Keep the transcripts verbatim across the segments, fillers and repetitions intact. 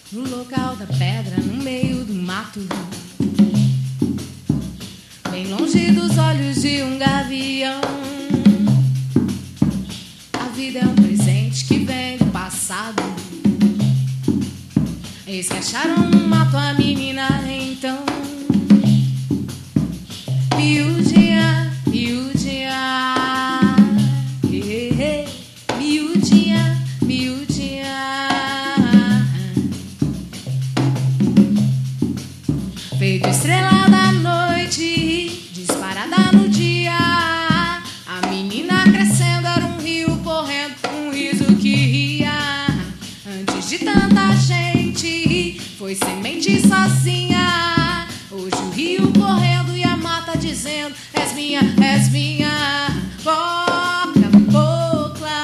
no local da pedra, no meio do mato, bem longe dos olhos de um gavião. A vida é um presente que vem do passado. Eis que acharam no mato a menina então. Miudinha, miudinha, hey, hey, miudinha, miudinha. Feito estrela da noite, disparada no dia. A menina crescendo era um rio correndo, um riso que ria. Antes de tanta gente, foi semente sozinha. Hoje o rio correndo e a mata dizendo: és minha, és minha, boca, bocla.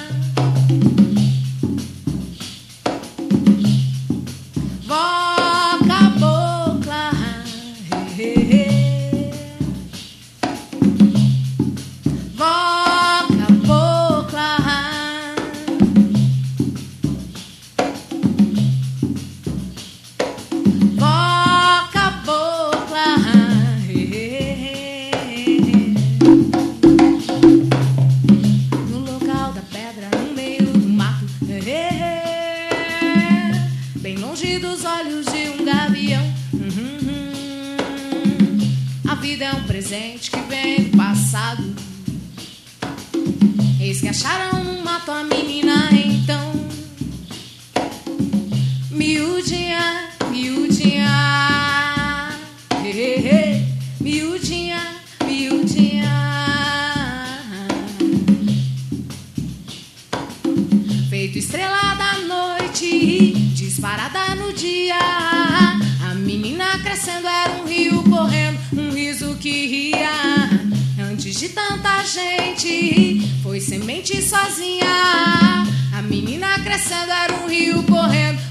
Boca, bocla, hey, hey, hey. Boca, bocla. Boca, bocla, hey, hey, hey. No local da pedra, no meio do mato, hey, hey, hey. Bem longe dos olhos de um gavião. Uhum, uhum. A vida é um presente que vem do passado. Eis que acharam no mato a menina então. Miudinha, miudinha, hey, hey, hey. Miudinha, miudinha. Feito estrela da noite, disparada no dia. A menina crescendo era um rio correndo, um riso que ria. Antes de tanta gente, foi semente sozinha. A menina crescendo era um rio correndo,